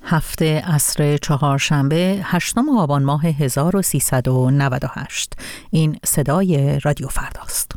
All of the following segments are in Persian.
هفته عصر چهارشنبه 8 آبان ماه 1398. این صدای رادیو فرداست.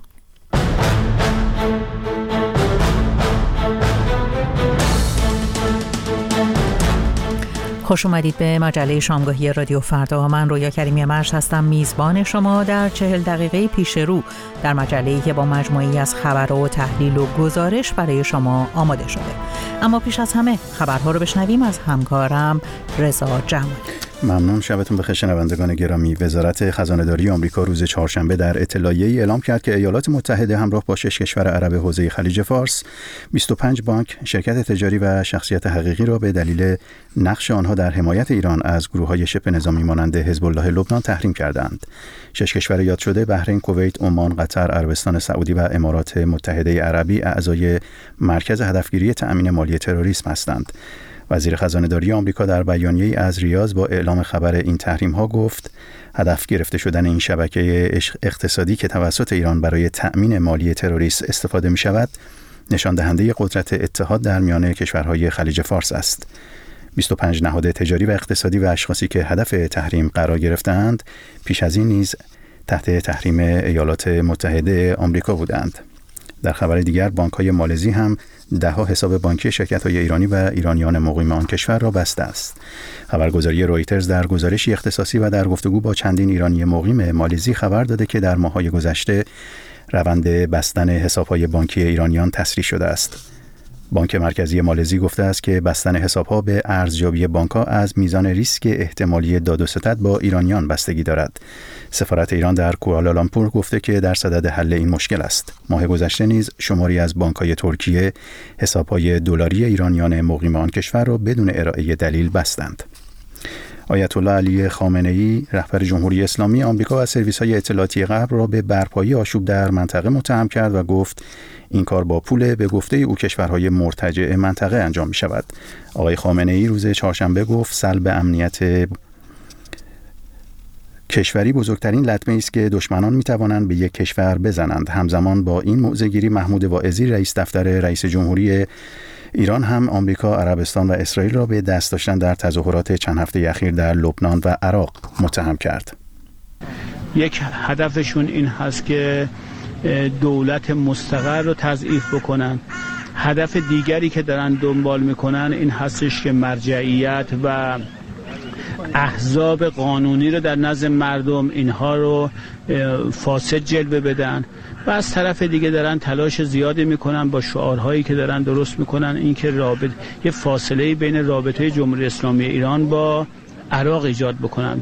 خوش اومدید به مجله شامگاهی رادیو فردا. من رویا کریمی مرج هستم، میزبان شما در 40 دقیقه پیش رو در مجله‌ای که با مجموعه‌ای از خبر و تحلیل و گزارش برای شما آماده شده. اما پیش از همه خبرها رو بشنویم از همکارم رضا جمالی. ممنون. شبتون بخیر شنوندگان گرامی. وزارت خزانه‌داری آمریکا روز چهارشنبه در اطلاعیه‌ای اعلام کرد که ایالات متحده همراه با 6 کشور عرب حوزه خلیج فارس 25 بانک، شرکت تجاری و شخصیت حقیقی را به دلیل نقش آنها در حمایت ایران از گروه‌های شبه نظامی مانند حزب الله لبنان تحریم کردند. 6 کشور یاد شده بحرین، کویت، عمان، قطر، عربستان سعودی و امارات متحده عربی اعضای مرکز هدفگیری تأمین مالی تروریسم هستند. وزیر خزانه‌داری آمریکا در بیانیه‌ای از ریاض با اعلام خبر این تحریم‌ها گفت هدف گرفته شدن این شبکه اقتصادی که توسط ایران برای تأمین مالی تروریسم استفاده می‌شود نشان دهنده قدرت اتحاد در میان کشورهای خلیج فارس است. 25 نهاد تجاری و اقتصادی و اشخاصی که هدف تحریم قرار گرفتند پیش از این نیز تحت تحریم ایالات متحده آمریکا بودند. در خبر دیگر بانک‌های مالزی هم 10 حساب بانکی شرکت‌های ایرانی و ایرانیان مقیم آن کشور را بسته است. خبرگزاری رویترز در گزارشی اختصاصی و در گفتگو با چندین ایرانی مقیم مالزی خبر داده که در ماه‌های گذشته روند بستن حساب‌های بانکی ایرانیان تسریع شده است. بانک مرکزی مالزی گفته است که بستن حساب‌ها به ارزیابی بانک‌ها از میزان ریسک احتمالی داد و ستد با ایرانیان بستگی دارد. سفارت ایران در کوالالامپور گفته که در صدد حل این مشکل است. ماه گذشته نیز شماری از بانک‌های ترکیه حساب‌های دلاری ایرانیان مقیم آن کشور را بدون ارائه دلیل بستند. آیت الله علی خامنه‌ای رهبر جمهوری اسلامی آمریکا از سرویس‌های اطلاعاتی غرب را به برپایی آشوب در منطقه متهم کرد و گفت این کار با پول به گفته او کشورهای مرتجع منطقه انجام می شود. آقای خامنه‌ای روز چهارشنبه گفت سلب امنیت کشوری بزرگترین لطمه است که دشمنان می توانند به یک کشور بزنند. همزمان با این موضع‌گیری محمود واعظی رئیس دفتر رئیس جمهوری ایران هم آمریکا، عربستان و اسرائیل را به دست داشتن در تظاهرات چند هفته اخیر در لبنان و عراق متهم کرد. یک هدفشون این هست که دولت مستقر رو تضعیف بکنن. هدف دیگری که دارن دنبال میکنن این هستش که مرجعیت و احزاب قانونی رو در نزد مردم اینها رو فاسد جلوه بدن و از طرف دیگه دارن تلاش زیادی میکنن با شعارهایی که دارن درست میکنن این که یه فاصله بین رابطه جمهوری اسلامی ایران با عراق ایجاد بکنن.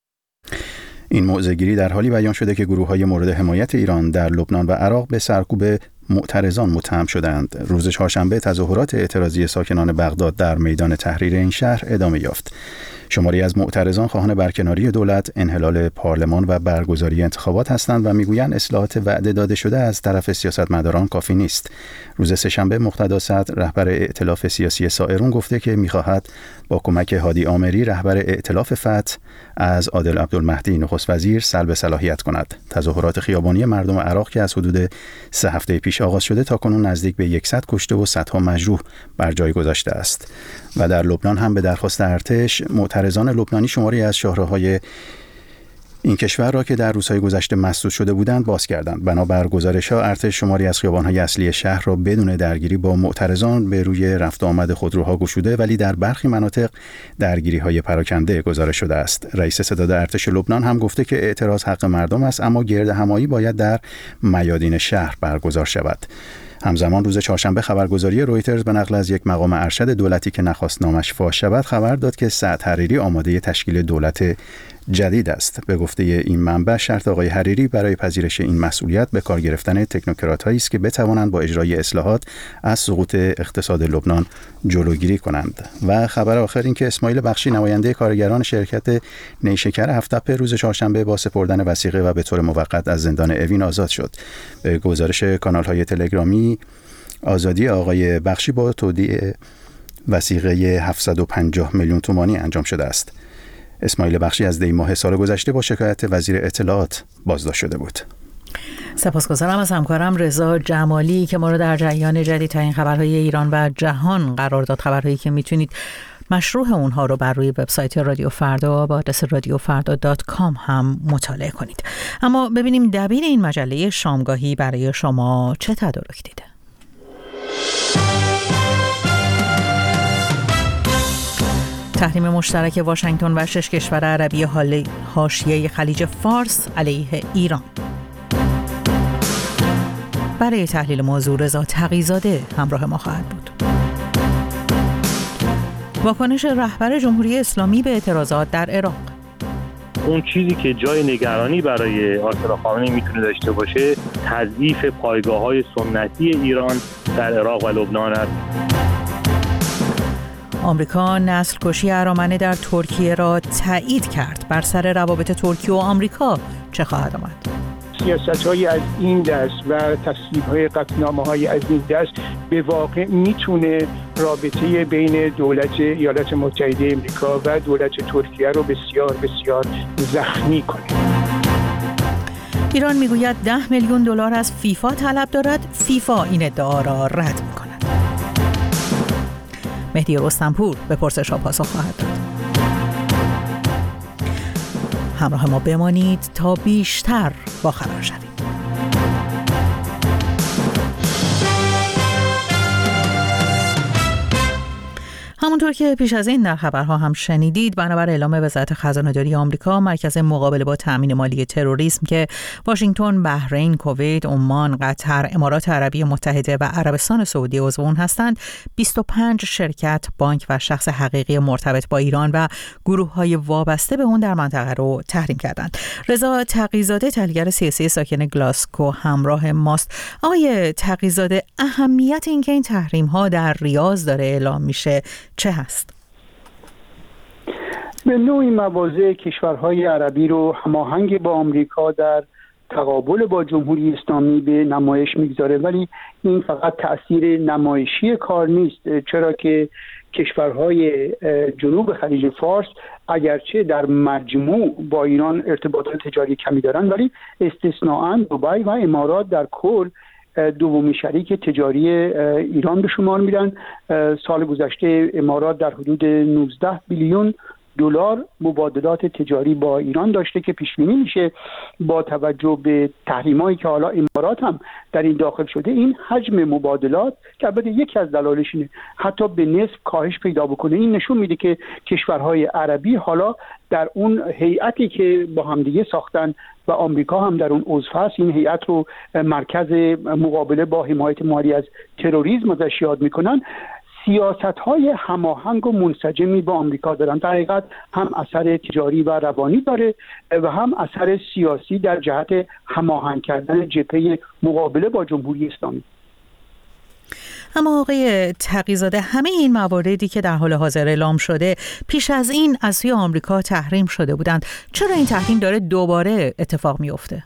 این موضع‌گیری در حالی بیان شده که گروه‌های مورد حمایت ایران در لبنان و عراق به سرکوب معترضان متهم شدند. روز چهارشنبه تظاهرات اعتراضی ساکنان بغداد در میدان تحریر این شهر ادامه یافت. شماری از معترضان خواهان برکناری دولت، انحلال پارلمان و برگزاری انتخابات هستند و میگویند اصلاحات وعده داده شده از طرف سیاستمداران کافی نیست. روز سه‌شنبه مقتدا صدر رهبر ائتلاف سیاسی سائرون گفته که می‌خواهد با کمک هادی آمری رهبر ائتلاف فتح از عادل عبدالمهدی نخست وزیر سلب صلاحیت کند. تظاهرات خیابانی مردم عراق که از حدود 3 هفته پیش آغاز شده تاکنون نزدیک به 100 کشته و صدها مجروح بر جای گذاشته است. و در لبنان هم به درخواست ارتش معترضان لبنانی شماری از شاهراهای این کشور را که در روزهای گذشته مسدود شده بودند باز کردند. بنابر گزارش‌ها ارتش شماری از خیابان‌های اصلی شهر را بدون درگیری با معترضان به روی رفت و آمد خودروها گشوده، ولی در برخی مناطق درگیری‌های پراکنده گزارش شده است. رئیس ستاد ارتش لبنان هم گفته که اعتراض حق مردم است، اما گردهمایی باید در میادین شهر برگزار شود. همزمان روز چهارشنبه خبرگزاری رویترز به نقل از یک مقام ارشد دولتی که نخواست نامش فاش شود خبر داد که سعد حریری آماده تشکیل دولت جدید است. به گفته این منبع شرط آقای حریری برای پذیرش این مسئولیت به کار گرفتن تکنوکرات‌هایی است که بتوانند با اجرای اصلاحات از سقوط اقتصاد لبنان جلوگیری کنند. و خبر آخر این که اسماعیل بخشی نماینده کارگران شرکت نیشکر هفت‌تپه روز چهارشنبه با سپردن وثیقه و به طور موقت از زندان اوین آزاد شد. به گزارش کانال‌های تلگرامی آزادی آقای بخشی با تودیع وثیقه 750 میلیون تومانی انجام شده است. اسماعیل بخشی از دی ماه سال گذشته با شکایت وزیر اطلاعات بازداشت شده بود. سپاسگزارم از همکارم رضا جمالی که ما رو در جریان جدیدترین خبرهای ایران و جهان قرار داد. خبرهایی که میتونید مشروح اونها رو بر روی وبسایت رادیو فردا با آدرس radiofarda.com هم مطالعه کنید. اما ببینیم دبیر این مجله شامگاهی برای شما چه تدارک دیده. تحریم مشترک واشنگتن و 6 کشور عربی حاشیه خلیج فارس علیه ایران. برای تحلیل موضوع رضا تقی‌زاده همراه ما خواهد بود. واکنش رهبر جمهوری اسلامی به اعتراضات در عراق. اون چیزی که جای نگرانی برای آیت‌الله خامنه‌ای میتونه داشته باشه تضعیف پایگاه‌های سنتی ایران در عراق و لبنان است. آمریکا نسل‌کشی ارامنه در ترکیه را تایید کرد. بر سر روابط ترکیه و آمریکا چه خواهد آمد؟ سیاست‌های از این دست و تصویب‌های قطعنامه‌های از این دست به واقع میتونه رابطه بین دولت ایالات متحده آمریکا و دولت ترکیه رو بسیار بسیار زخمی کنه. ایران میگوید 10 میلیون دلار از فیفا طلب دارد. فیفا این ادعا را رد می‌کند. مهدی رستمپور به پرسش‌ها پاسخ خواهد داد. همراه ما بمانید تا بیشتر باخبر شوید. همونطور که پیش از این در خبرها هم شنیدید، بنابر اعلام وزارت خزانه‌داری آمریکا، مرکز مقابله با تأمین مالی تروریسم که واشنگتن، بحرین، کویت، عمان، قطر، امارات عربی متحده و عربستان سعودی عضو اون هستند، 25 شرکت، بانک و شخص حقیقی مرتبط با ایران و گروه‌های وابسته به اون در منطقه رو تحریم کردند. رضا تقی‌زاده، تحلیلگر سیاسی ساکن گلاسکو، همراه ماست. آقای تقی‌زاده، اهمیت اینکه این تحریم‌ها در ریاض داره اعلام میشه چه هست؟ به نوعی مواضع کشورهای عربی رو هماهنگ با آمریکا در تقابل با جمهوری اسلامی به نمایش میگذاره، ولی این فقط تأثیر نمایشی کار نیست، چرا که کشورهای جنوب خلیج فارس اگرچه در مجموع با ایران ارتباطات تجاری کمی دارن، ولی استثناءً دبی و امارات در کل دومی شریک تجاری ایران به شمار میرن. سال گذشته امارات در حدود 19 بیلیون دلار مبادلات تجاری با ایران داشته که پیش بینی میشه با توجه به تحریمایی که حالا امارات هم در این داخل شده، این حجم مبادلات که البته یکی از دلایلش اینه حتی به نصف کاهش پیدا بکنه. این نشون میده که کشورهای عربی حالا در اون هیئتی که با همدیگه ساختن و آمریکا هم در اون عضو هست، این هیئت رو مرکز مقابله با حمایت مالی از تروریسم ازش یاد میکنن، سیاست‌های هماهنگ و منسجمی با آمریکا دارن. در حقیقت هم اثر تجاری و روانی داره و هم اثر سیاسی در جهت هماهنگ کردن جبهه مقابله با جمهوری اسلامی. اما آقای تقی‌زاده، همه این مواردی که در حال حاضر اعلام شده پیش از این از سوی آمریکا تحریم شده بودند، چرا این تحریم داره دوباره اتفاق میفته؟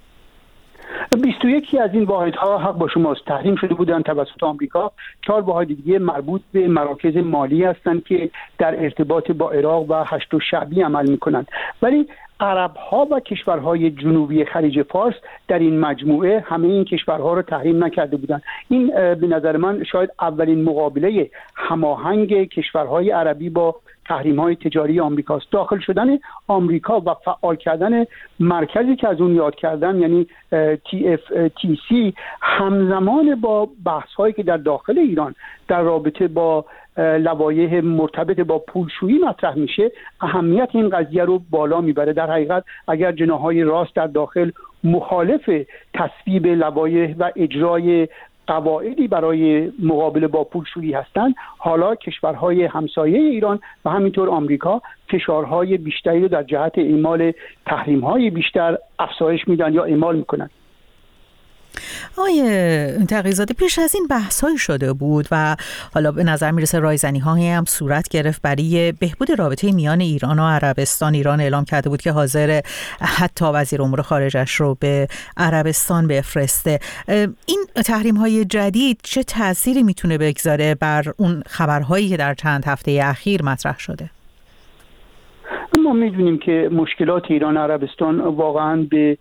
21 از این واحدها حق با شماست، تحریم شده بودند توسط آمریکا. 4 واحد دیگه مربوط به مراکز مالی هستند که در ارتباط با عراق و هشت شعبی عمل میکنند، ولی عرب‌ها و کشورهای جنوبی خلیج فارس در این مجموعه همه این کشورها رو تحریم نکرده بودند. این به نظر من شاید اولین مقابله هماهنگ کشورهای عربی با تحریم‌های تجاری آمریکاست. داخل شدن آمریکا و فعال کردن مرکزی که از اون یاد کردن، یعنی TFTC، همزمان با بحث‌هایی که در داخل ایران در رابطه با لوایح مرتبط با پولشویی مطرح میشه، اهمیت این قضیه رو بالا میبره. در حقیقت اگر جناح‌های راست در داخل مخالف تصویب لوایح و اجرای قواعدی برای مقابله با پولشویی هستند، حالا کشورهای همسایه ایران و همینطور آمریکا فشارهای بیشتری رو در جهت اعمال تحریم‌های بیشتر افزایش میدن یا اعمال میکنن. آقای تقی‌زاده، پیش از این بحث‌هایی شده بود و حالا به نظر میرسه رایزنی‌هایی هم صورت گرفت برای بهبود رابطه میان ایران و عربستان. ایران اعلام کرده بود که حاضر حتی وزیر امور خارجش رو به عربستان بفرسته. این تحریم‌های جدید چه تأثیری میتونه بگذاره بر اون خبرهایی که در چند هفته اخیر مطرح شده؟ ما میدونیم که مشکلات ایران و عربستان واقعاً به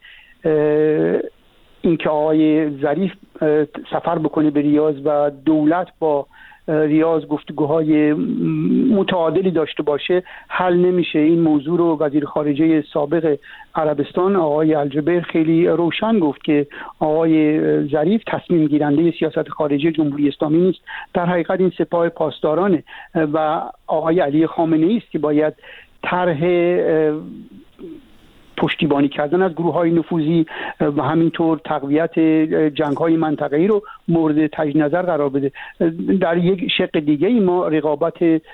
اینکه آقای ظریف سفر بکنه به ریاض و دولت با ریاض گفتگوهای متعادلی داشته باشه حل نمیشه. این موضوع رو وزیر خارجه سابق عربستان آقای الجبیر خیلی روشن گفت که آقای ظریف تصمیم گیرنده سیاست خارجی جمهوری اسلامی نیست. در حقیقت این سپاه پاسدارانه و آقای علی خامنه‌ای است که باید طرح پشتیبانی کردن از گروه‌های نفوذی و همینطور تقویت جنگ‌های منطقه‌ای رو مورد تجدید نظر قرار بده. در یک شق دیگه ای ما رقابت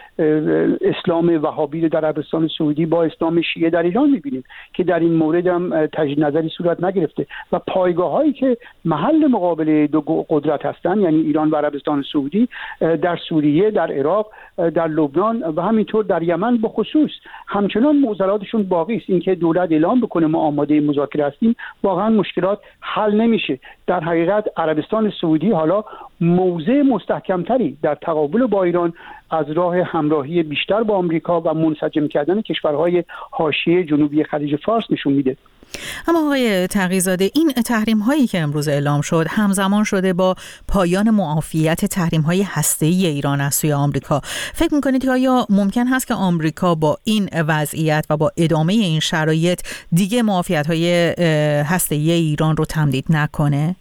اسلام وهابی در عربستان سعودی با اسلام شیعه در ایران می‌بینیم که در این مورد هم تجدید نظری صورت نگرفته و پایگاه‌هایی که محل مقابله دو قدرت هستند، یعنی ایران و عربستان سعودی، در سوریه، در عراق، در لبنان و همینطور در یمن به خصوص همچنان معضلاتشون باقی است. اینکه دولت اعلام بکنه ما آماده مذاکره هستیم واقعا مشکلات حل نمیشه. در حقیقت عربستان سعودی حالا موضع مستحکمتری در تقابل با ایران از راه همراهی بیشتر با آمریکا و منسجم کردن کشورهای حاشیه جنوبی خلیج فارس نشون میده. اما آقای تقی‌زاده، این تحریم هایی که امروز اعلام شد همزمان شده با پایان معافیت تحریم های هسته‌ای ایران از سوی آمریکا. فکر می‌کنید که آیا ممکن هست که آمریکا با این وضعیت و با ادامه این شرایط دیگه معافیت های هسته‌ای ایران رو تمدید نکنه؟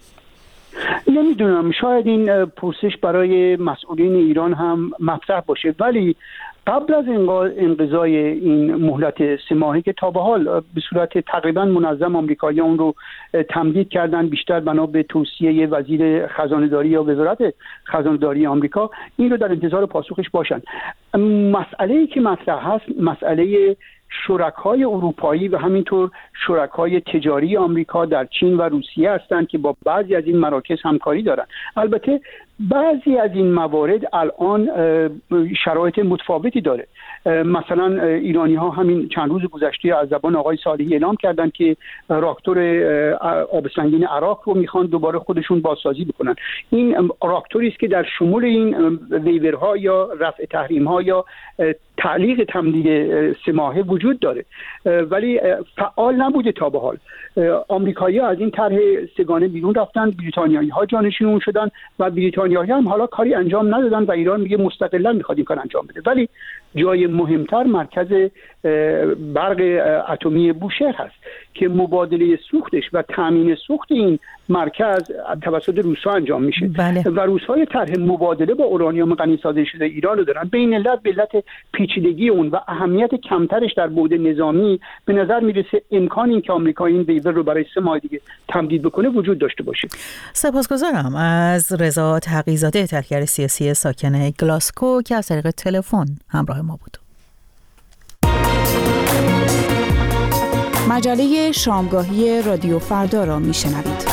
نمیدونم، شاید این پرسش برای مسئولین ایران هم مطرح باشه، ولی قبل از انقضای این مهلت 3 ماهه که تا به حال به صورت تقریبا منظم آمریکایی‌ها اون رو تمدید کردن، بیشتر بنا به توصیه وزیر خزانه‌داری یا وزارت خزانه‌داری آمریکا، این رو در انتظار پاسخش باشن. مسئله‌ای که مطرح هست مسئله شرکای اروپایی و همینطور شرکای تجاری آمریکا در چین و روسیه هستند که با بعضی از این مراکز همکاری دارند. البته بعضی از این موارد الان شرایط متفاوتی داره. مثلا ایرانی ها همین چند روز گذشته از زبان آقای صالحی اعلام کردند که راکتور آب سنگین عراق رو میخوان دوباره خودشون بازسازی بکنن. این راکتوری است که در شمول این ویورها یا رفع تحریم ها یا تعلیق تمدید 3 ماهه وجود داره، ولی فعال نبوده تا به حال. آمریکایی‌ها از این طرح سگانه بیرون رفتن، بریتانیایی‌ها جانشین اون شدن و بریتانیایی‌ها هم حالا کاری انجام ندادن و ایران میگه مستقلاً میخواد این کار انجام بده. ولی جای مهمتر مرکز برق اتمی بوشهر هست که مبادله سوختش و تامین سوخت این مرکز توسط روس‌ها انجام میشه. بله. و روس‌ها طرح مبادله با اورانیوم غنی‌سازی شده ایران رو دارن. بین علت به علت پیچیدگی اون و اهمیت کمترش در بعد نظامی به نظر میرسه امکان این که آمریکا این ویور رو برای 3 ماه دیگه تمدید بکنه وجود داشته باشه. سپاسگزارم از رضا تقی‌زاده، تحلیلگر سیاسی ساکن گلاسکو که از طریق تلفن همراه ما بود. مجله شامگاهی رادیو فردا را میشنوید.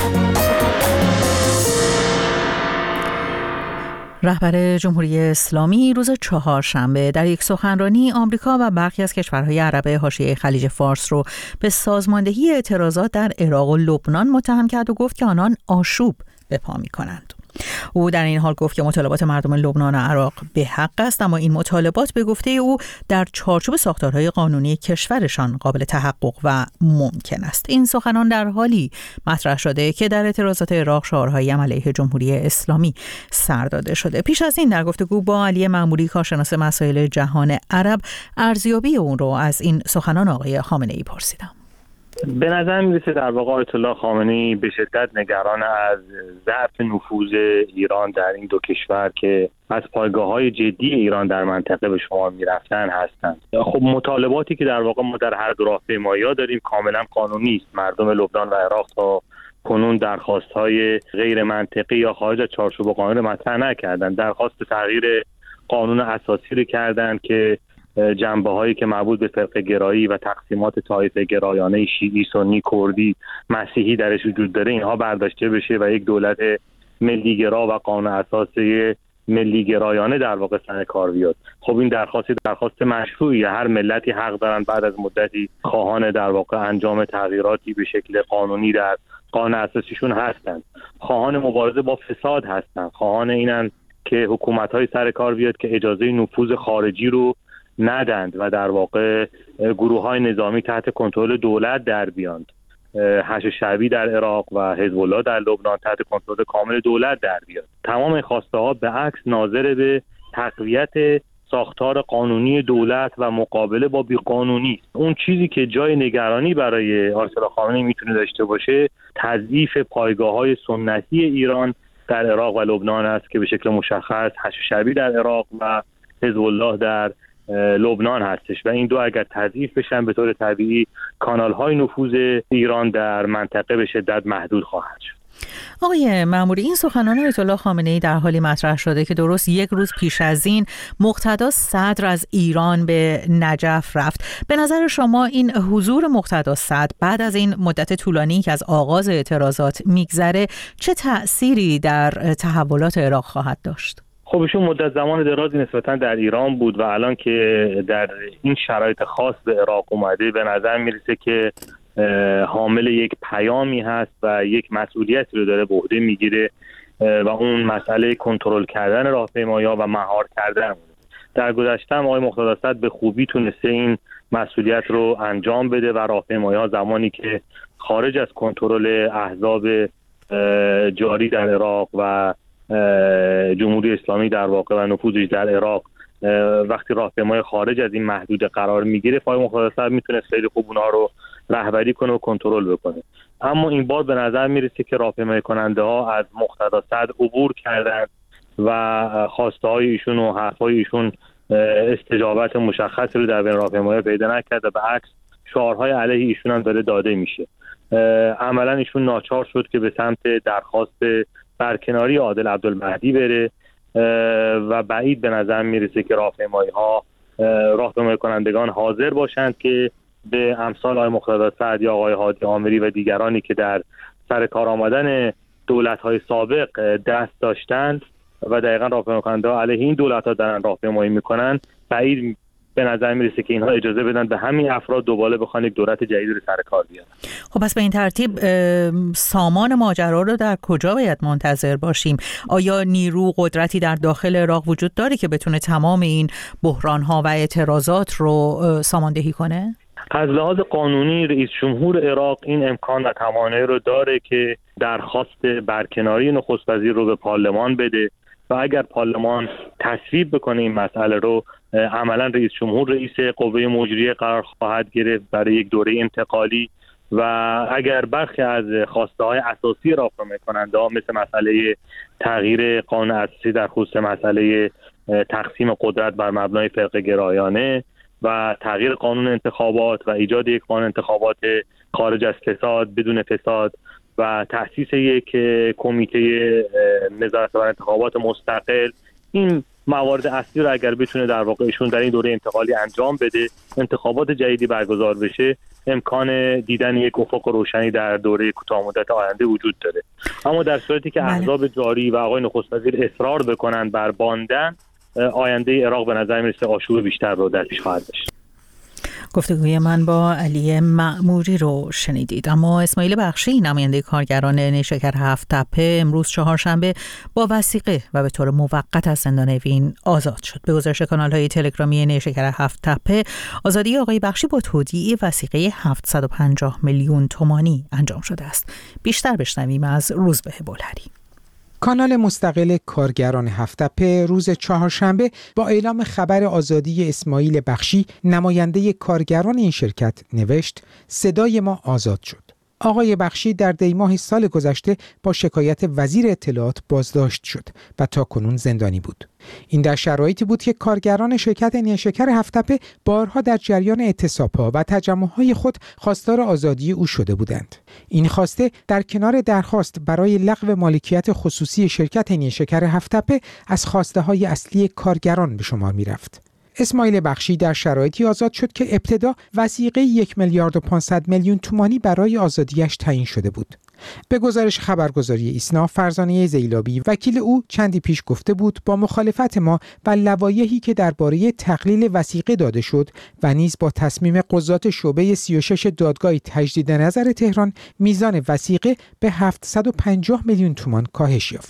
رهبر جمهوری اسلامی روز چهارشنبه در یک سخنرانی آمریکا و برخی از کشورهای عرب حاشیه خلیج فارس رو به سازماندهی اعتراضات در عراق و لبنان متهم کرد و گفت که آنان آشوب به پا می‌کنند. او در این حال گفت که مطالبات مردم لبنان و عراق به حق است، اما این مطالبات به گفته او در چارچوب ساختارهای قانونی کشورشان قابل تحقق و ممکن است. این سخنان در حالی مطرح شده که در اعتراضات عراق شعارهای علیه جمهوری اسلامی سر داده شده. پیش از این در گفتگو با علی معموری کارشناس مسائل جهان عرب ارزیابی اون رو از این سخنان آقای خامنه‌ای پرسیدم. به نظر میرسه در واقع آیت الله خامنه‌ای به شدت نگران از ضعف نفوذ ایران در این دو کشور که از پایگاه‌های جدی ایران در منطقه به شمار میرفتن هستند. خب مطالباتی که در واقع ما در هر دو راهپیمایی‌ها داریم کاملا قانونی است. مردم لبنان و عراق تا کنون درخواست‌های غیر منطقی یا خارج از چارچوب قانون مطرح نکردند. درخواست تغییر قانون اساسی رو کردند که جنبه‌هایی که مربوط به فرقه گرایی و تقسیمات طایفه گرایانه شیعی، سنی، کردی، مسیحی درش وجود داره اینها برداشته بشه و یک دولت ملی گرا و قانون اساسی ملی گرایانه در واقع سر کار بیاد. خب این درخواست مشروعیه. هر ملتی حق دارن بعد از مدتی خواهان در واقع انجام تغییراتی به شکل قانونی در قانون اساسیشون هستند. خواهان مبارزه با فساد هستند. خواهان اینن که حکومت‌های سر کار بیاد که اجازه نفوذ خارجی رو ندند و در واقع گروه‌های نظامی تحت کنترل دولت در بیاند. حشد شعبی در عراق و حزب الله در لبنان تحت کنترل کامل دولت در بیاد. تمام این خواسته ها به عکس ناظر به تقویت ساختار قانونی دولت و مقابله با بیقانونی. اون چیزی که جای نگرانی برای آیت الله خامنه‌ای میتونه داشته باشه تضعیف پایگاه‌های سنتی ایران در عراق و لبنان است که به شکل مشخص حشد شعبی در عراق و حزب الله در لبنان هستش و این دو اگر تضعیف بشن به طور طبیعی کانال‌های نفوذ ایران در منطقه به شدت محدود خواهد شد. آقای مأموری، این سخنان آیت الله خامنه‌ای در حالی مطرح شده که درست یک روز پیش از این مقتدا صدر از ایران به نجف رفت. به نظر شما این حضور مقتدا صدر بعد از این مدت طولانی که از آغاز اعتراضات میگذره چه تأثیری در تحولات عراق خواهد داشت؟ خب ایشون مدت زمان درازی نسبتاً در ایران بود و الان که در این شرایط خاص به عراق اومده به نظر میرسه که حامل یک پیامی هست و یک مسئولیتی رو داره به عهده میگیره و اون مسئله کنترل کردن راهپیمایی‌ها و مهار کردن. در گذشته آقای مقتدا صدر به خوبی تونسته این مسئولیت رو انجام بده و راهپیمایی‌ها زمانی که خارج از کنترل احزاب جاری در عراق و جمهوری اسلامی در واقع و نفوذش در عراق وقتی راهپیمایی خارج از این محدوده قرار میگیره آقای مقتدا صدر میتونه خیلی خوب اونها رو رهبری کنه و کنترل بکنه. اما این بار به نظر میرسه که راهپیمایی کننده ها از مقتدا صدر عبور کردن و خواسته های ایشون و حرف های ایشون استجابت مشخصی رو در بین راهپیمایی پیدا نکرده، به عکس شعارهای علیه ایشون هم داره داده میشه. عملا ایشون ناچار شد که به سمت درخواست برکناری عادل عبدالمهدی بره و بعید به نظر میرسه که راهپیمایی کنندگان حاضر باشند که به امثال آقای مقتدا صدر یا آقای هادی آمری و دیگرانی که در سر کار آمدن دولت‌های سابق دست داشتند و دقیقاً راهپیمایی کننده‌ها علیه این دولت‌ها دارن راهپیمایی میکنن، بعید به نظر میرسه که اینها اجازه بدن به همین افراد دوباره بخوان یک دولت جدید رو سر کار بیارن. خب پس به این ترتیب سامان ماجرا رو در کجا باید منتظر باشیم؟ آیا نیرو قدرتی در داخل عراق وجود داره که بتونه تمام این بحران‌ها و اعتراضات رو ساماندهی کنه؟ از لحاظ قانونی رئیس جمهور عراق این امکان و توانایی رو داره که درخواست برکناری نخست وزیر رو به پارلمان بده و اگر پارلمان تصویب بکنه این مسئله رو عملا رئیس جمهور رئیس قوه مجریه قرار خواهد گرفت برای یک دوره انتقالی و اگر برخی از خواسته های اساسی راهپیمایی کننده ها مثل مسئله تغییر قانون اساسی در خصوص مسئله تقسیم قدرت بر مبنای فرقه گرایانه و تغییر قانون انتخابات و ایجاد یک قانون انتخابات خارج از فساد بدون فساد و تأسیس یک کمیته نظارت بر انتخابات مستقل، این موارد اصلی رو اگر بتونه در واقع ایشون در این دوره انتقالی انجام بده، انتخابات جدیدی برگزار بشه، امکان دیدن یک افق روشنی در دوره کوتاه مدت آینده وجود داره. اما در صورتی که احزاب جاری و آقای نخست وزیر اصرار بکنن بر باندن، آینده عراق به نظر میرسه آشوب بیشتر رو در پیش خواهد داشت. گفتگوی من با علی مأموری رو شنیدید. اما اسماعیل بخشی نماینده کارگران نیشکر هفت تپه امروز چهارشنبه با وثیقه و به طور موقت از زندان اوین آزاد شد. به گزارش کانال‌های تلگرامی نیشکر هفت تپه، آزادی آقای بخشی با تودیع وثیقه 750 میلیون تومانی انجام شده است. بیشتر بشنویم از روزبه بلهری. کانال مستقل کارگران هفت تپه روز چهارشنبه با اعلام خبر آزادی اسماعیل بخشی نماینده کارگران این شرکت نوشت: صدای ما آزاد شد. آقای بخشی در دیماه سال گذشته با شکایت وزیر اطلاعات بازداشت شد و تاکنون زندانی بود. این در شرایطی بود که کارگران شرکت نیشکر هفت تپه بارها در جریان اعتصاب‌ها و تجمع‌های خود خواستار آزادی او شده بودند. این خواسته در کنار درخواست برای لغو مالکیت خصوصی شرکت نیشکر هفت تپه از خواسته‌های اصلی کارگران به شمار می‌رفت. اسماعیل بخشی در شرایطی آزاد شد که ابتدا وثیقه 1,500,000,000 تومانی برای آزادیش تعیین شده بود. به گزارش خبرگزاری ایسنا، فرزانه زیلابی وکیل او چندی پیش گفته بود با مخالفت ما و لوایحی که درباره تقلیل وثیقه داده شد و نیز با تصمیم قضات شعبه 36 دادگاه تجدید نظر تهران، میزان وثیقه به 750 میلیون تومان کاهش یافت.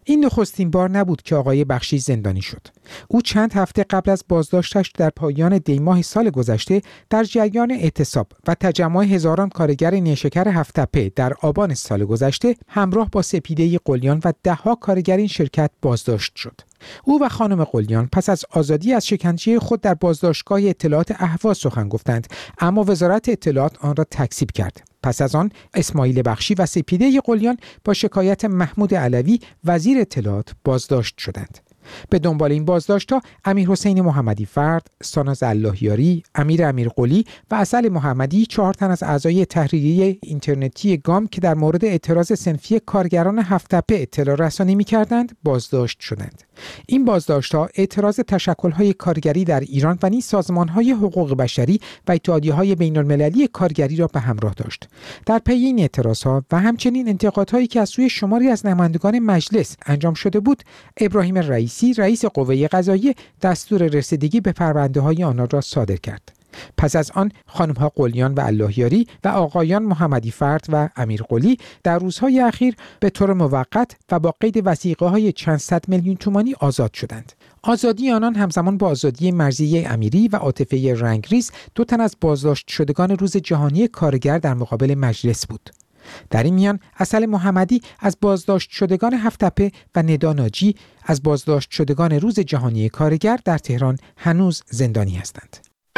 این نخستین بار نبود که آقای بخشی زندانی شد. او چند هفته قبل از بازداشتش در پایان دی‌ماه سال گذشته در جریان اعتصاب و تجمع هزاران کارگر نیشکر هفت‌تپه در آبان سال گذشته همراه با سپیده قلیان و ده‌ها کارگر این شرکت بازداشت شد. او و خانم قلیان پس از آزادی از شکنجه خود در بازداشتگاه اطلاعات اهواز سخن گفتند، اما وزارت اطلاعات آن را تکذیب کرد. پس از آن اسماعیل بخشی و سپیده قلیان با شکایت محمود علوی وزیر اطلاعات بازداشت شدند. به دنبال این بازداشت‌ها امیرحسین محمدی فرد، ساناز اللهیاری، امیر قلی و عسل محمدی 4 تن از اعضای تحریریه اینترنتی گام که در مورد اعتراض صنفی کارگران هفت‌تپه اطلاع رسانی می‌کردند بازداشت شدند. این بازداشت‌ها اعتراض تشکل‌های کارگری در ایران و نیز سازمان‌های حقوق بشری و اتحادیه‌های بین‌المللی کارگری را به همراه داشت. در پی این اعتراضها و همچنین انتقادهایی که از سوی شماری از نمایندگان مجلس انجام شده بود، ابراهیم رئیس قوه قضاییه دستور رسیدگی به پرونده‌های آنها را صادر کرد. پس از آن خانم‌ها قلیان و اللهیاری و آقایان محمدی فرد و امیر قلی در روزهای اخیر به طور موقت و با قید وثیقه‌های چند صد میلیون تومانی آزاد شدند. آزادی آنان همزمان با آزادی مرضیه امیری و عاطفه رنگریز 2 تن از بازداشت شدگان روز جهانی کارگر در مقابل مجلس بود. در این میان عسل محمدی از بازداشت شدگان هفت‌تپه و ندا ناجی از بازداشت شدگان روز جهانی کارگر در تهران هنوز زندانی هستند.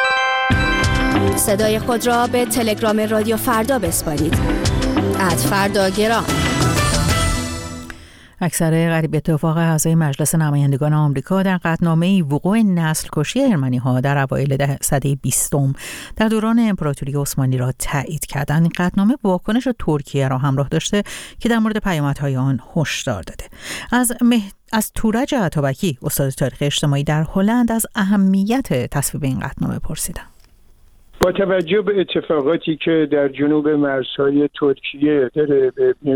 صدای خود را به تلگرام رادیو فردا بسپارید. @فرداگرام. اکثر غریب اتفاق اعضای مجلس نمایندگان آمریکا در قطعنامه‌ای وقوع نسل کشی ارمنی‌ها در اوایل سده 20 در دوران امپراتوری عثمانی را تایید کردند. این قطعنامه واکنش ترکیه را همراه داشته که در مورد پیامدهای آن هشدار داده. از تورج عطابکی، استاد تاریخ اجتماعی در هلند، از اهمیت تصویب این قطعنامه پرسیدم. با توجه به اتفاقاتی که در جنوب مرزهای ترکیه داره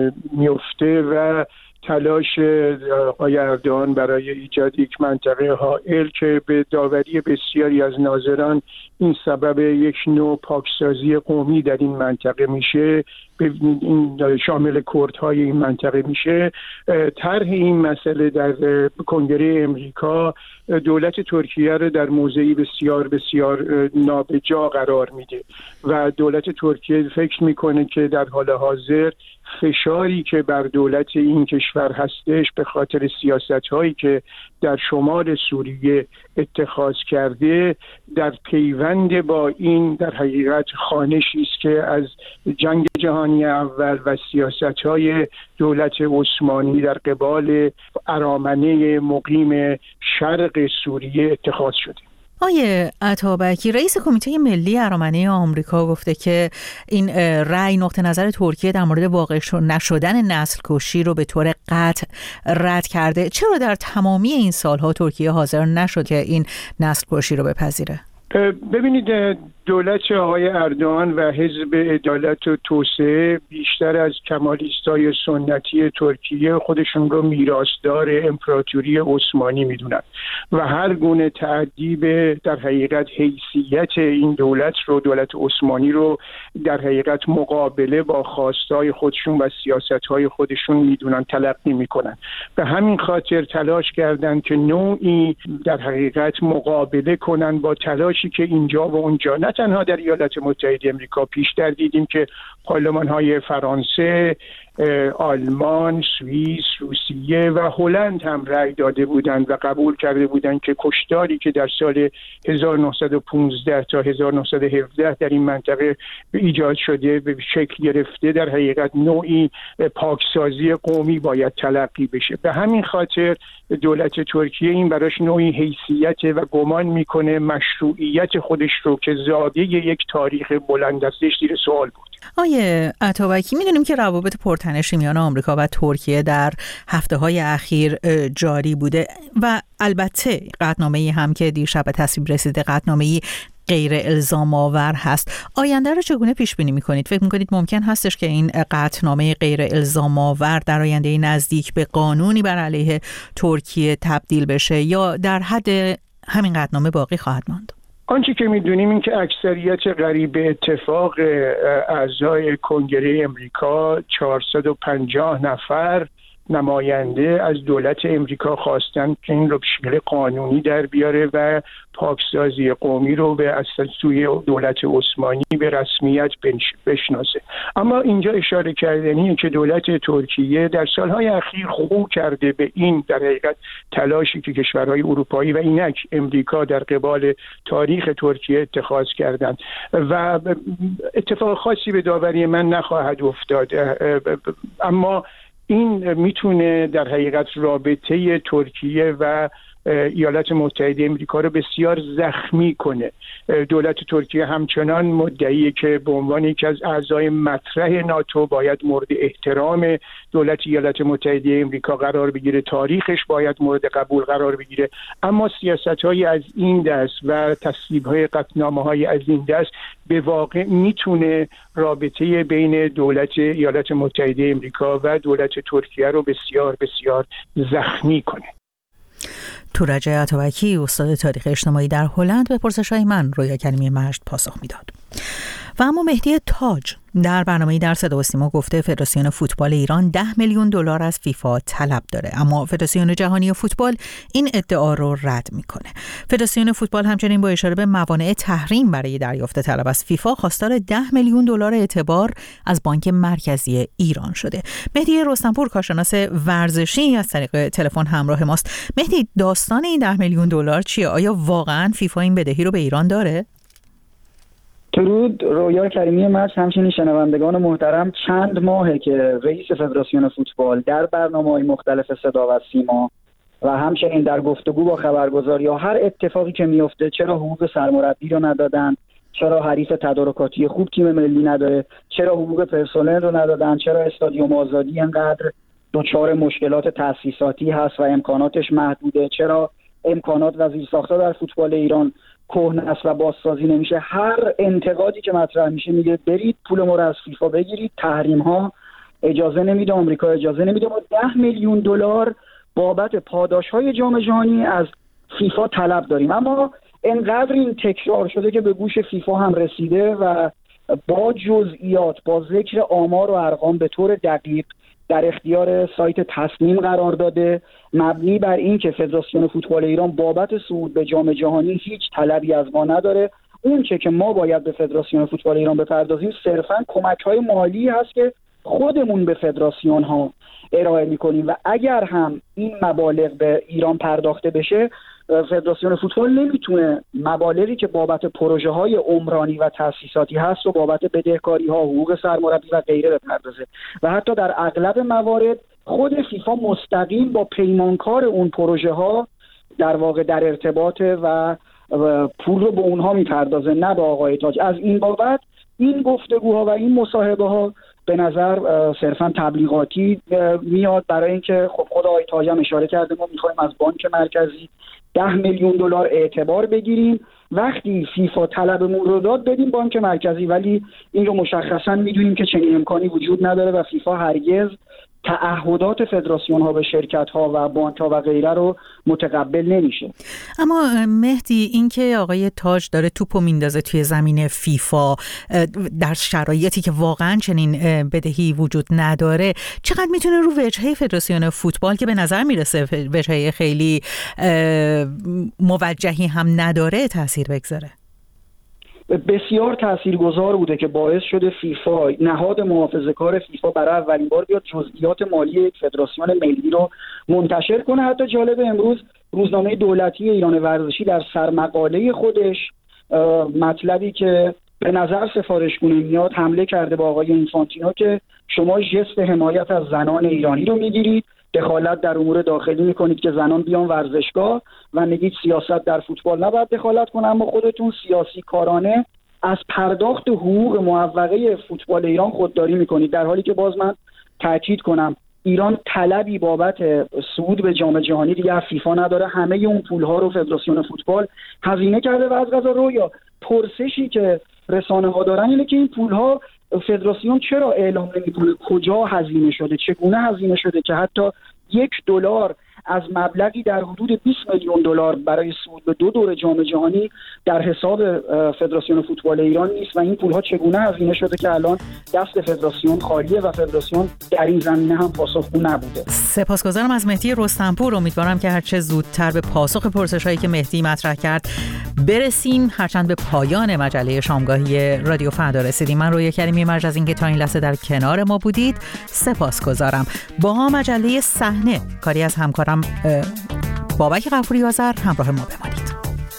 میفته و تلاش آقای اردوغان برای ایجاد یک منطقه حائل که به داوری بسیاری از ناظران این سبب یک نوع پاکسازی قومی در این منطقه میشه، این شامل کردهای این منطقه میشه، طرح این مسئله در کنگره امریکا دولت ترکیه رو در موضعی بسیار بسیار نابجا قرار میده و دولت ترکیه فکر میکنه که در حال حاضر فشاری که بر دولت این کشور هستش به خاطر سیاست‌هایی که در شمال سوریه اتخاذ کرده در پیوند با این در حقیقت خوانشی است که از جنگ جهانی اول و سیاست‌های دولت عثمانی در قبال ارامنه مقیم شرق سوریه اتخاذ شده. آقای عطابکی، رئیس کمیته ملی ارامنه آمریکا گفته که این رأی نقطه نظر ترکیه در مورد واقع نشدن نسل کشی رو به طور قطع رد کرده. چرا در تمامی این سالها ترکیه حاضر نشد که این نسل کشی رو بپذیره؟ ببینید، دولت آقای اردوغان و حزب عدالت و توسعه بیشتر از کمالیستای سنتی ترکیه خودشون رو میراثدار امپراتوری عثمانی میدونن و هر گونه تعدی به در حقیقت حیثیت این دولت عثمانی رو در حقیقت مقابله با خواستای خودشون و سیاستهای خودشون میدونن، تلقی میکنن. به همین خاطر تلاش کردن که نوعی در حقیقت مقابله کنن با تلاشی که اینجا و اونجا، نه تنها در ایالات متحده آمریکا، پیشتر دیدیم که پارلمان‌های فرانسه، آلمان، سوئیس، روسیه و هلند هم رأی داده بودند و قبول کرده بودند که کشتاری که در سال 1915 تا 1917 در این منطقه ایجاد شده به شکل گرفته در حقیقت نوعی پاکسازی قومی باید تلقی بشه. به همین خاطر دولت ترکیه این براش نوعی حیثیت و گمان میکنه مشروعیت خودش رو که زاده یک تاریخ بلند استش زیر سوال بود. آقای عطابکی، میدونیم که روابط پرتنش میان آمریکا و ترکیه در هفته‌های اخیر جاری بوده و البته قطعنامه‌ای هم که دیشب به تصویب رسیده قطعنامه‌ای غیر الزام آور هست. آینده رو چگونه پیش بینی می‌کنید؟ فکر می‌کنید ممکن هستش که این قطعنامه غیر الزام آور در آینده نزدیک به قانونی بر علیه ترکیه تبدیل بشه یا در حد همین قطعنامه باقی خواهد ماند؟ آنچه که میدونیم این که اکثریت قریب اتفاق اعضای کنگره امریکا 450 نفر نماینده از دولت امریکا خواستن که این رو به شکل قانونی در بیاره و پاکسازی قومی رو به اصل سوی دولت عثمانی به رسمیت بشناسه. اما اینجا اشاره کردنیه که دولت ترکیه در سالهای اخیر خو کرده به این در حقیقت تلاشی که کشورهای اروپایی و اینک امریکا در قبال تاریخ ترکیه اتخاذ کردند و اتفاق خاصی به داوری من نخواهد افتاد، اما این میتونه در حقیقت رابطه ترکیه و ایالات متحده امریکا رو بسیار زخمی کنه. دولت ترکیه همچنان مدعیه که به عنوان یکی از اعضای مطرح ناتو باید مورد احترام دولت ایالات متحده امریکا قرار بگیره، تاریخش باید مورد قبول قرار بگیره، اما سیاست‌های از این دست و تصویب‌های قطعنامه‌های از این دست به واقع میتونه رابطه بین دولت ایالات متحده امریکا و دولت ترکیه رو بسیار بسیار زخمی کنه. تورج عطابکی، استاد تاریخ اجتماعی در هلند، به پرسش‌های من رویا کریمی مجد پاسخ میداد. و اما مهدی تاج در برنامه‌ای در صدا و سیما گفته فدراسیون فوتبال ایران 10 میلیون دلار از فیفا طلب داره، اما فدراسیون جهانی فوتبال این ادعا رو رد میکنه. فدراسیون فوتبال همچنین با اشاره به موانع تحریم برای دریافت طلب از فیفا خواستار 10 میلیون دلار اعتبار از بانک مرکزی ایران شده. مهدی رستمپور، کارشناس ورزشی، از طریق تلفن همراه ماست. مهدی، داستان این 10 میلیون دلار چیه؟ آیا واقعاً فیفا این بدهی رو به ایران داره؟ درود رویا کریمی مجد، همچنین شنوندگان محترم. چند ماهه که رئیس فدراسیون فوتبال در برنامه‌های مختلف صدا و سیما و همچنین در گفتگو با خبرگزار یا هر اتفاقی که میفته، چرا حقوق سرمربی رو ندادن، چرا حریف تدارکاتی خوب تیم ملی نداره، چرا حقوق پرسنل رو ندادن، چرا استادیوم آزادی انقدر دچار مشکلات تأسیساتی هست و امکاناتش محدوده، چرا امکانات و زیرساخت‌ها در فوتبال ایران کهنه است و بازسازی نمیشه. هر انتقادی که مطرح میشه میگه برید پول ما رو از فیفا بگیرید، تحریم ها اجازه نمیده، آمریکا اجازه نمیده. ما 10 میلیون دلار بابت پاداش های جام جهانی از فیفا طلب داریم، اما انقدر این تکرار شده که به گوش فیفا هم رسیده و با جزئیات، با ذکر آمار و ارقام به طور دقیق در اختیار سایت تصمیم قرار داده، مبنی بر این که فدراسیون فوتبال ایران بابت صعود به جام جهانی هیچ طلبی از ما نداره. اون چه که ما باید به فدراسیون فوتبال ایران بپردازیم صرفاً کمک‌های مالی هست که خودمون به فدراسیون ها ارائه می‌کنیم و اگر هم این مبالغ به ایران پرداخته بشه، فدراسیون فوتبال نمیتونه مبالغی که بابت پروژه‌های عمرانی و تأسیساتی هست و بابت بدهکاری‌ها، حقوق سرمربی و غیره بپردازه و حتی در اغلب موارد خود فیفا مستقیم با پیمانکار اون پروژه‌ها در واقع در ارتباطه و پول رو به اونها میپردازه، نه به آقای تاج. از این بابت این گفتگوها و این مصاحبه‌ها به نظر صرفاً تبلیغاتی میاد، برای اینکه خب خود آقای تاج هم اشاره کرده ما می‌خوایم از بانک مرکزی 10 میلیون دلار اعتبار بگیریم، وقتی فیفا طلبمون رو داد بدیم بانک مرکزی، ولی این رو مشخصاً میدونیم که چنین امکانی وجود نداره و فیفا هرگز تعهدات فدراسیون ها به شرکت ها و بانک ها و غیره رو متقبل نمیشه. اما مهدی، این که آقای تاج داره توپو میندازه توی زمین فیفا در شرایطی که واقعا چنین بدهی وجود نداره، چقدر میتونه رو وجهه فدراسیون فوتبال که به نظر میرسه وجهه خیلی موجهی هم نداره تاثیر بگذاره؟ بسیار تاثیرگذار بوده که باعث شده فیفا، نهاد محافظه‌کار فیفا، برای اولین بار بیاد جزئیات مالی یک فدراسیون ملی رو منتشر کنه. حتی جالب، امروز روزنامه دولتی ایران ورزشی در سرمقاله خودش مطلبی که به نظر سفارشگونه میاد حمله کرده با آقای اینفانتینو که شما ژست حمایت از زنان ایرانی رو میگیرید، دخالت در امور داخلی میکنید که زنان بیان ورزشگاه و میگید سیاست در فوتبال نباید دخالت کنه، اما خودتون سیاسی کارانه از پرداخت حقوق معوقه فوتبال ایران خودداری میکنید، در حالی که باز من تاکید کنم ایران طلبی بابت صعود به جام جهانی دیگه از فیفا نداره. همه اون پولها رو فدراسیون فوتبال هزینه کرده و از قضا رویا پرسشی که رسانه ها دارن اینه که این پولها فدراسیون چرا اعلام نمی‌کنه کجا هزینه شده، چگونه هزینه شده، که حتی $1 از مبلغی در حدود 20 میلیون دلار برای صعود به 2 دوره جام جهانی در حساب فدراسیون فوتبال ایران نیست و این پولها چگونه هزینه شده که الان دست فدراسیون خالیه و فدراسیون در این زمینه هم پاسخگو نبوده. سپاسگزارم از مهدی رستمپور. امیدوارم که هرچه زودتر به پاسخ پرسش‌هایی که مهدی مطرح کرد برسیم. هرچند به پایان مجله شامگاهی رادیو فردا رسیدیم. من رویا کریمی مرج از اینکه تا این لحظه در کنار ما بودید سپاسگزارم. با مجله صحنه کاری از همکارم بابک غفوری آذر همراه ما بمانید.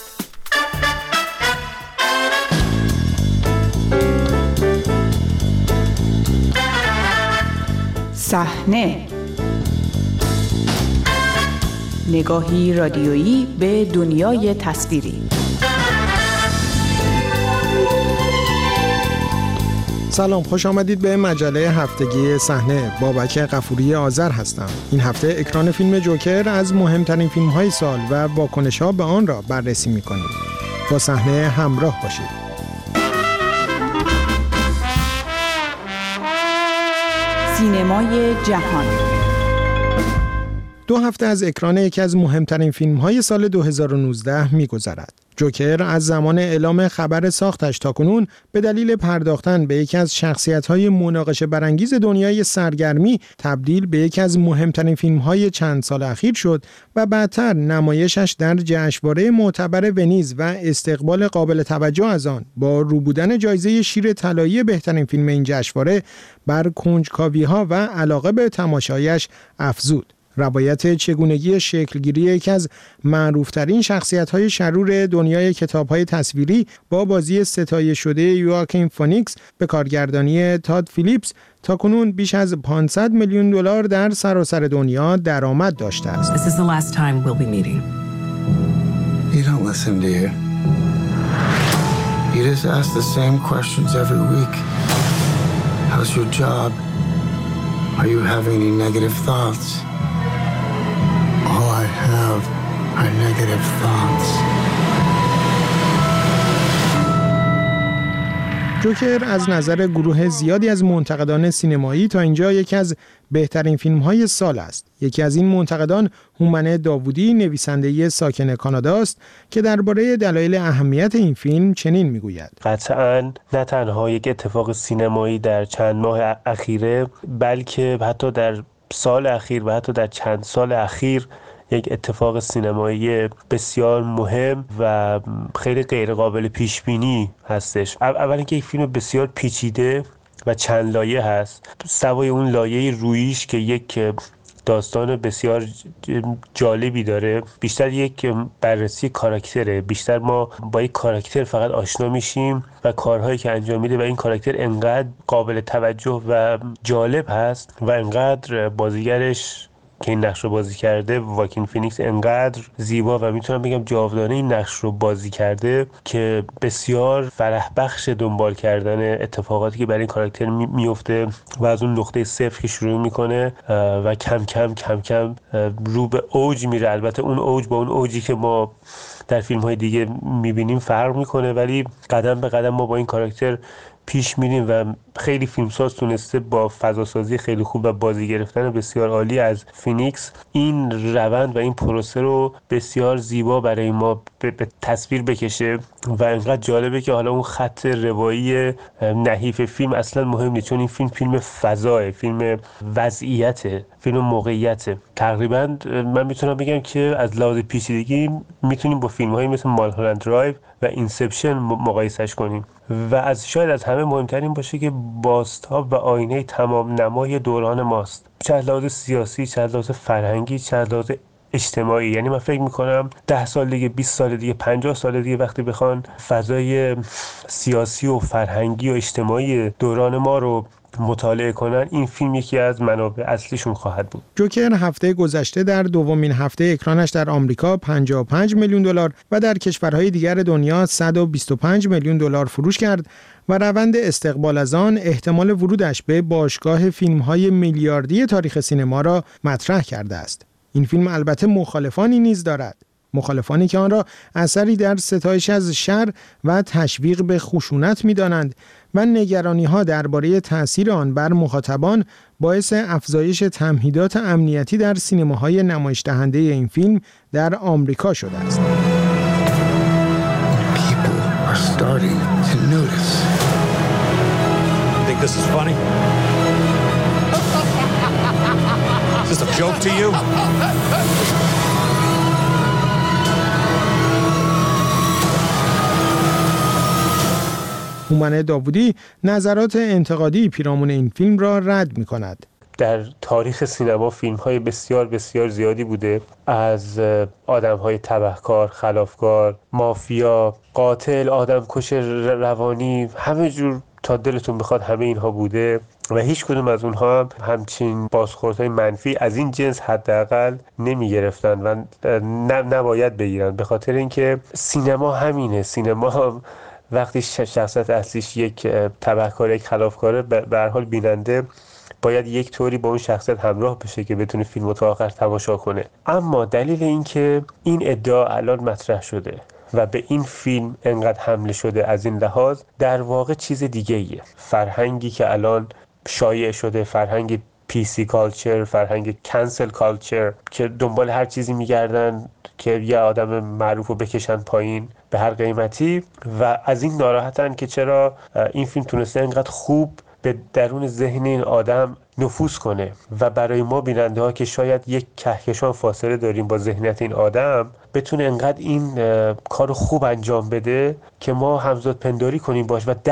صحنه، نگاهی رادیویی به دنیای تصویری. سلام، خوش آمدید به مجله هفتگی صحنه. بابک غفوری آذر هستم. این هفته اکران فیلم جوکر از مهمترین فیلم‌های سال و واکنش‌ها به آن را بررسی می‌کنیم. با صحنه همراه باشید. سینمای جهان. 2 هفته از اکران یکی از مهمترین فیلم‌های سال 2019 می‌گذرد. جوکر از زمان اعلام خبر ساختش تاکنون به دلیل پرداختن به یکی از شخصیت‌های مناقشه برانگیز دنیای سرگرمی تبدیل به یکی از مهمترین فیلم‌های چند سال اخیر شد و بعدتر نمایشش در جشنواره معتبر ونیز و استقبال قابل توجه از آن با روبودن جایزه شیر طلایی بهترین فیلم این جشنواره بر کنجکاوی‌ها و علاقه به تماشایش افزود. روایت چگونگی شکلگیری یکی از معروفترین شخصیت‌های شرور دنیای کتاب‌های تصویری با بازی ستایش شده یواکین فونیکس به کارگردانی تاد فیلیپس تاکنون بیش از 500 میلیون دلار در سراسر دنیا درآمد داشته است. This is the last time we'll be meeting. You don't listen, do you? You just ask the same questions every week. How's your job? Are you having any negative thoughts? All I have are negative thoughts. جوکر از نظر گروه زیادی از منتقدان سینمایی تا اینجا یکی از بهترین فیلم‌های سال است. یکی از این منتقدان هومن داوودی، نویسنده ساکن کانادا است که درباره دلایل اهمیت این فیلم چنین میگوید: قطعاً نه تنها یک اتفاق سینمایی در چند ماه اخیره، بلکه حتی در سال اخیر و حتی در چند سال اخیر یک اتفاق سینمایی بسیار مهم و خیلی غیر قابل پیش بینی هستش. اولا اینکه یک فیلم بسیار پیچیده و چند لایه هست، سوای اون لایه رویش که یک داستان بسیار جالبی داره، بیشتر یک بررسی کاراکتره. بیشتر ما با یک کاراکتر فقط آشنا میشیم و کارهایی که انجام میده و این کاراکتر انقدر قابل توجه و جالب هست و انقدر بازیگرش که این نقش رو بازی کرده واکین فینیکس انقدر زیبا و میتونم بگم جاودانه این نقش رو بازی کرده که بسیار فرح بخش دنبال کردن اتفاقاتی که برای این کاراکتر میفته و از اون نقطه صفر که شروع میکنه و کم کم رو به اوج میره. البته اون اوج با اون اوجی که ما در فیلم های دیگه میبینیم فرق میکنه، ولی قدم به قدم ما با این کاراکتر پیش میریم و خیلی فیلمساز تونسته با فضاسازی خیلی خوب و بازی گرفتن بسیار عالی از فینیکس این روند و این پروسه رو بسیار زیبا برای ما به تصویر بکشه و انقدر جالبه که حالا اون خط روایی نحیف فیلم اصلا مهم نیست، چون این فیلم فضاه، فیلم وضعیته، فیلم موقعیته. تقریبا من میتونم بگم که از لحاظ پیچیدگی میتونیم با فیلم‌هایی مثل مالهولند درایو و اینسپشن مقایسش کنیم و از شاید از همه مهمترین باشه که بازتاب و آینه تمام نمای دوران ماست، چه از لحاظ سیاسی، چه از لحاظ فرهنگی، چه از لحاظ اجتماعی. یعنی من فکر میکنم 10 سال دیگه، 20 سال دیگه، 50 سال دیگه وقتی بخوان فضای سیاسی و فرهنگی و اجتماعی دوران ما رو مطالعه کنن، این فیلم یکی از منابع اصلیشون خواهد بود. جوکر هفته گذشته در دومین هفته اکرانش در آمریکا 55 میلیون دلار و در کشورهای دیگر دنیا 125 میلیون دلار فروش کرد و روند استقبال از آن احتمال ورودش به باشگاه فیلم‌های میلیاردی تاریخ سینما را مطرح کرده است. این فیلم البته مخالفانی نیز دارد. مخالفانی که آن را اثری در ستایش از شر و تشویق به خشونت می‌دانند و نگرانی‌ها درباره تأثیر آن بر مخاطبان باعث افزایش تمهیدات امنیتی در سینماهای نمایش دهنده این فیلم در آمریکا شده است. People are starting to notice. You think this is funny? Is this a joke to you? هومن داوودی نظرات انتقادی پیرامون این فیلم را رد می‌کند. در تاریخ سینما فیلم‌های بسیار بسیار زیادی بوده از آدم‌های تبهکار، خلافکار، مافیا، قاتل، آدمکش روانی، همه جور تا دلتون بخواد همه اینها بوده و هیچ کدوم از اونها همچین بازخوردهای منفی از این جنس حداقل نمی‌گرفتن و نباید بگیرن، به خاطر اینکه سینما همینه. سینما وقتی شخصیت اصلیش یک تبهکار، یک خلافکاره، به هر حال بیننده باید یک طوری با اون شخصیت همراه بشه که بتونه فیلمو تا آخر تماشا کنه. اما دلیل این که این ادعا الان مطرح شده و به این فیلم انقدر حمله شده از این لحاظ در واقع چیز دیگه ایه. فرهنگی که الان شایع شده، فرهنگ PC کالچر، فرهنگ کنسل کالچر، که دنبال هر چیزی میگردن که یه آدم معروف رو بکشن پایین به هر قیمتی و از این ناراحتن که چرا این فیلم تونسته انقدر خوب به درون ذهن این آدم نفوذ کنه و برای ما بیننده ها که شاید یک کهکشان فاصله داریم با ذهنیت این آدم بتونه انقدر این کارو خوب انجام بده که ما همزاد پنداری کنیم باش و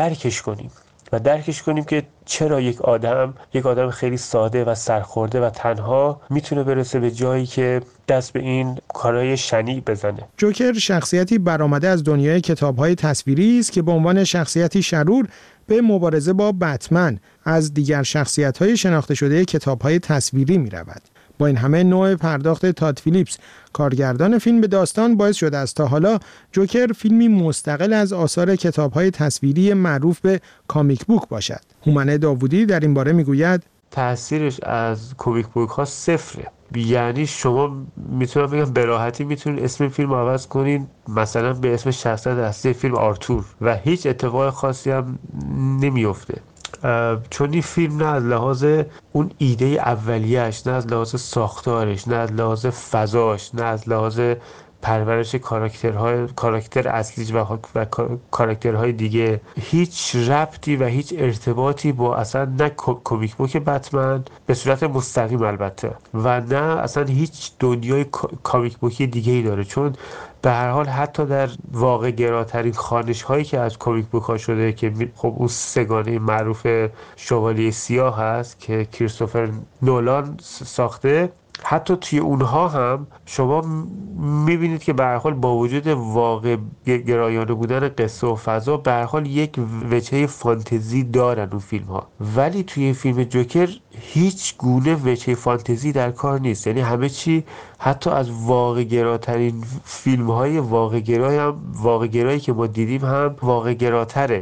درکش کنیم که چرا یک آدم خیلی ساده و سرخورده و تنها میتونه برسه به جایی که دست به این کارهای شنیع بزنه. جوکر شخصیتی برآمده از دنیای کتاب‌های تصویری است که به عنوان شخصیتی شرور به مبارزه با بتمن از دیگر شخصیت‌های شناخته شده کتاب‌های تصویری می‌رود. با این همه نوع پرداخت تاد فیلیپس کارگردان فیلم به داستان باعث شده است تا حالا جوکر فیلمی مستقل از آثار کتاب‌های تصویری معروف به کامیک بوک باشد. هومن داوودی در این باره میگوید تأثیرش از کامیک بوک ها صفره. یعنی شما میتونم بگم به راحتی میتونید اسم فیلم عوض کنین، مثلا به اسم شخصیت اصلی فیلم آرتور و هیچ اتفاق خاصی هم نمیفته، چون این فیلم نه از لحاظ اون ایده اولیه‌اش، نه از لحاظ ساختارش، نه از لحاظ فضاش، نه از لحاظ پرورش کاراکتر اصلیش و کاراکترهای دیگه هیچ ربطی و هیچ ارتباطی با اصلا نه کامیک بوک بتمن به صورت مستقیم البته و نه اصلا هیچ دنیای کامیک بوکی دیگه ای داره، چون به هر حال حتی در واقع گراترین خوانش هایی که از کامیک بوک ها شده که خب اون سگانه معروف شوالیه سیاه هست که کریستوفر نولان ساخته، حتی توی اونها هم شما میبینید که به هر حال با وجود واقع گرایانه بودن قصه و فضا به هر حال یک وجهه فانتزی دارن اون فیلم ها، ولی توی فیلم جوکر هیچ گونه وجهه فانتزی در کار نیست. یعنی همه چی حتی از واقع گراترین فیلم های واقع گرایی که ما دیدیم هم واقع گراتره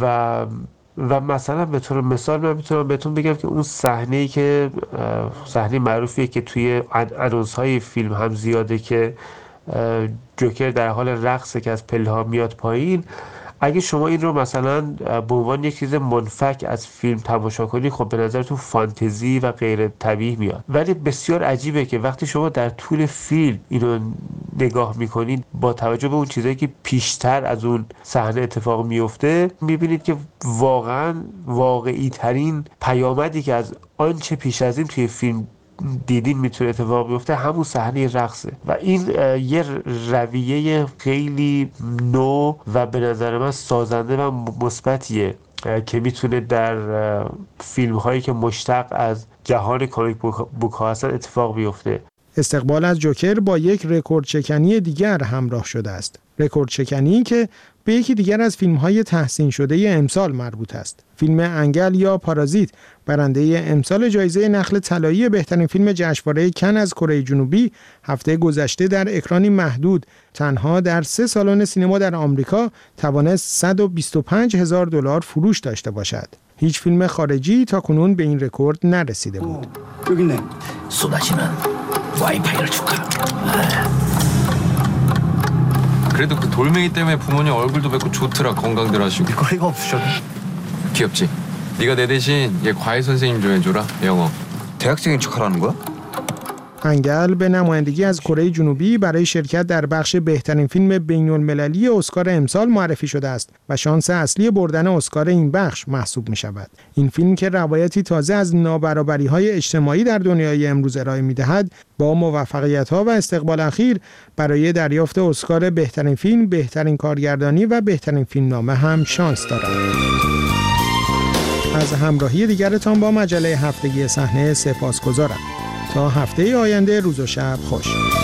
و مثلا به طور مثال من میتونم بهتون بگم که اون صحنه‌ای که صحنه معروفیه که توی آنونس های فیلم هم زیاده که جوکر در حال رقصه که از پله‌ها میاد پایین، اگه شما این رو مثلا به عنوان یک چیز منفک از فیلم تماشا کنید خب به نظرتون فانتزی و غیر طبیعی میاد، ولی بسیار عجیبه که وقتی شما در طول فیلم اینو نگاه میکنید با توجه به اون چیزایی که پیشتر از اون صحنه اتفاق میفته میبینید که واقعا واقعی ترین پیامدی که از آنچه پیش از این توی فیلم دیدین میتونه اتفاق بیفته همون صحنه رقصه و این یه رویه خیلی نو و به نظر من سازنده و مثبتیه که میتونه در فیلم هایی که مشتق از جهان کامیک بوک ها هستن اتفاق بیفته. استقبال از جوکر با یک رکورد شکنی دیگر همراه شده است. رکورد شکنی که به یکی دیگر از فیلم‌های تحسین شده امسال مربوط است. فیلم انگل یا پارازیت برنده امسال جایزه نخل طلایی بهترین فیلم جشنواره کن از کره جنوبی هفته گذشته در اکرانی محدود تنها در 3 سالن سینما در آمریکا توانست $125,000 فروش داشته باشد. هیچ فیلم خارجی تاکنون به این رکورد نرسیده بود. 그래도 그 돌멩이 때문에 부모님 얼굴도 뵙고 좋더라. 건강들 하시고. 일거리가 없으셔도. 귀엽지? 네가 내 대신 얘 과외 선생님 좀 해줘라. 영어. 대학생인 척하라는 거야? انگل به نمایندگی از کره جنوبی برای شرکت در بخش بهترین فیلم بین‌المللی اسکار امسال معرفی شده است و شانس اصلی بردن اسکار این بخش محسوب می شود. این فیلم که روایتی تازه از نابرابری‌های اجتماعی در دنیای امروز ارائه می‌دهد، با موفقیت‌ها و استقبال اخیر برای دریافت اسکار بهترین فیلم، بهترین کارگردانی و بهترین فیلمنامه هم شانس دارد. از همراهی دیگرتان با مجله هفتگی صحنه سپاسگزارم. تا هفته آینده روز و شب خوش.